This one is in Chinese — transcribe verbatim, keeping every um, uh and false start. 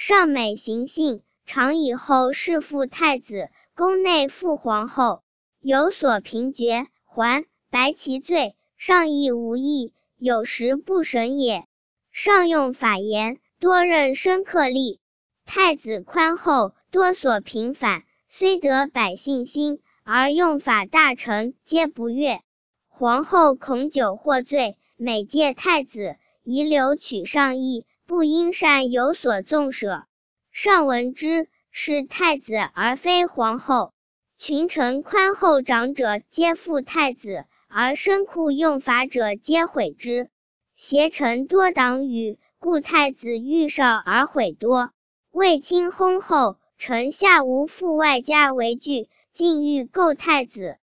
上美行幸，常以后侍父太子，宫内附皇后，有所嫔爵，还白其罪，上亦无益，有时不审也。上用法言，多任深刻吏。太子宽厚，多所平反，虽得百姓心，而用法大臣皆不悦。皇后恐久获罪，每戒太子，遗留取上意，不因善有所纵舍。上闻之，是太子而非皇后。群臣宽厚长者皆附太子，而深酷用法者皆毁之。邪臣多党羽，故太子遇少而毁多。卫青薨后，臣下无复外家为惧，竟欲构太子。